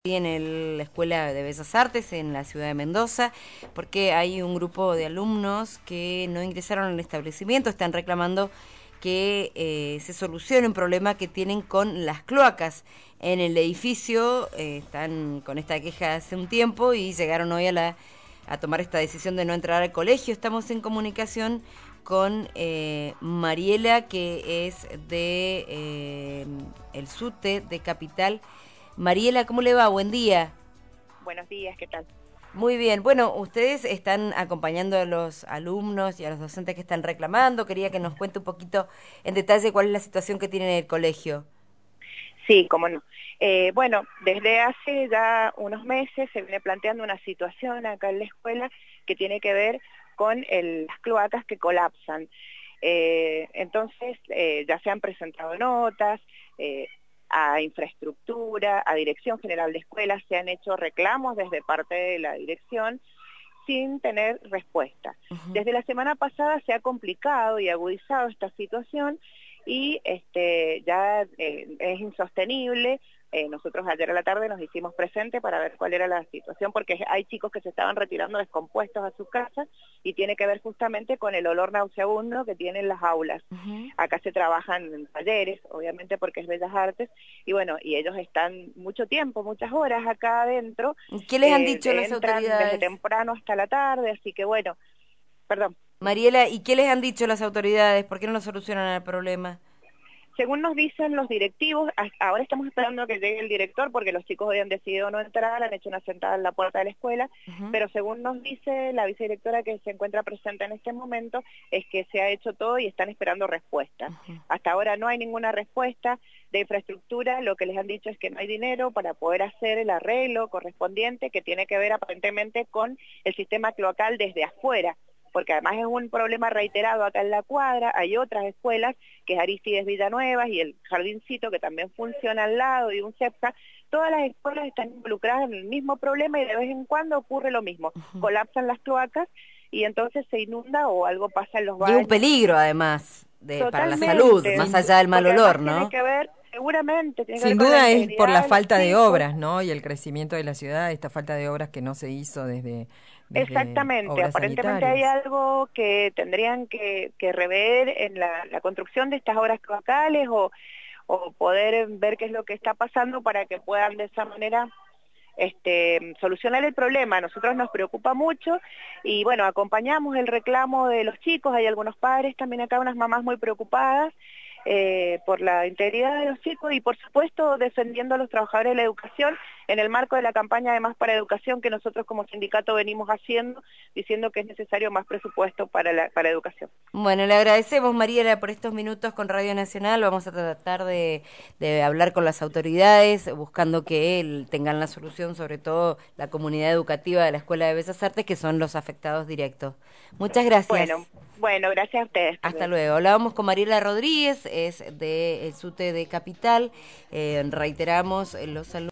La Escuela de Bellas Artes en la ciudad de Mendoza, porque hay un grupo de alumnos que no ingresaron al establecimiento, están reclamando que se solucione un problema que tienen con las cloacas en el edificio. Están con esta queja hace un tiempo y llegaron hoy a tomar esta decisión de no entrar al colegio. Estamos en comunicación con Mariela, que es de el SUTE de Capital. Mariela, ¿cómo le va? Buen día. Buenos días, ¿qué tal? Muy bien. Bueno, ustedes están acompañando a los alumnos y a los docentes que están reclamando. Quería que nos cuente un poquito en detalle cuál es la situación que tienen en el colegio. Sí, cómo no. Bueno, desde hace ya unos meses se viene planteando una situación acá en la escuela que tiene que ver con las cloacas que colapsan. Entonces, ya se han presentado notas a infraestructura, a Dirección General de Escuelas, se han hecho reclamos desde parte de la dirección sin tener respuesta. Desde la semana pasada se ha complicado y agudizado esta situación y ya es insostenible. Nosotros ayer a la tarde nos hicimos presentes para ver cuál era la situación, porque hay chicos que se estaban retirando descompuestos a sus casas y tiene que ver justamente con el olor nauseabundo que tienen las aulas. Acá se trabajan en talleres, obviamente porque es Bellas Artes, y bueno, y ellos están mucho tiempo, muchas horas acá adentro, ¿Qué les han dicho las entran desde autoridades? temprano hasta la tarde, así que bueno, perdón. Mariela, ¿y qué les han dicho las autoridades? ¿Por qué no lo solucionan el problema? Según nos dicen los directivos, ahora estamos esperando a que llegue el director porque los chicos habían decidido no entrar, han hecho una sentada en la puerta de la escuela, pero según nos dice la vicedirectora que se encuentra presente en este momento, es que se ha hecho todo y están esperando respuestas. Hasta ahora no hay ninguna respuesta de infraestructura, lo que les han dicho es que no hay dinero para poder hacer el arreglo correspondiente que tiene que ver aparentemente con el sistema cloacal desde afuera, porque además es un problema reiterado acá en la cuadra. Hay otras escuelas, que es Arístides Villanueva y el Jardincito, que también funciona al lado, y un CEPSA. Todas las escuelas están involucradas en el mismo problema y de vez en cuando ocurre lo mismo. Colapsan las cloacas y entonces se inunda o algo pasa en los Y un baños. peligro, además, para la salud, Totalmente, más allá del mal porque además olor, tiene ¿no? que ver, seguramente, tiene que ver Sin con la duda es por la integridad de los falta de chicos. obras, ¿no? Y el crecimiento de la ciudad, esta falta de obras que no se hizo desde Exactamente, obras aparentemente hay sanitarias. algo que tendrían que rever en la construcción de estas obras cloacales o poder ver qué es lo que está pasando para que puedan de esa manera solucionar el problema. A nosotros nos preocupa mucho y bueno, acompañamos el reclamo de los chicos. Hay algunos padres también acá, unas mamás muy preocupadas por la integridad de los chicos y por supuesto defendiendo a los trabajadores de la educación en el marco de la campaña de Más para Educación que nosotros como sindicato venimos haciendo, diciendo que es necesario más presupuesto para educación. Bueno, le agradecemos, Mariela, por estos minutos con Radio Nacional. Vamos a tratar de hablar con las autoridades, buscando que tengan la solución, sobre todo la comunidad educativa de la Escuela de Bellas Artes, que son los afectados directos. Muchas gracias. Bueno, gracias a ustedes. Hasta luego. Hablábamos con Mariela Rodríguez, es del SUTE de Capital. Reiteramos los saludos.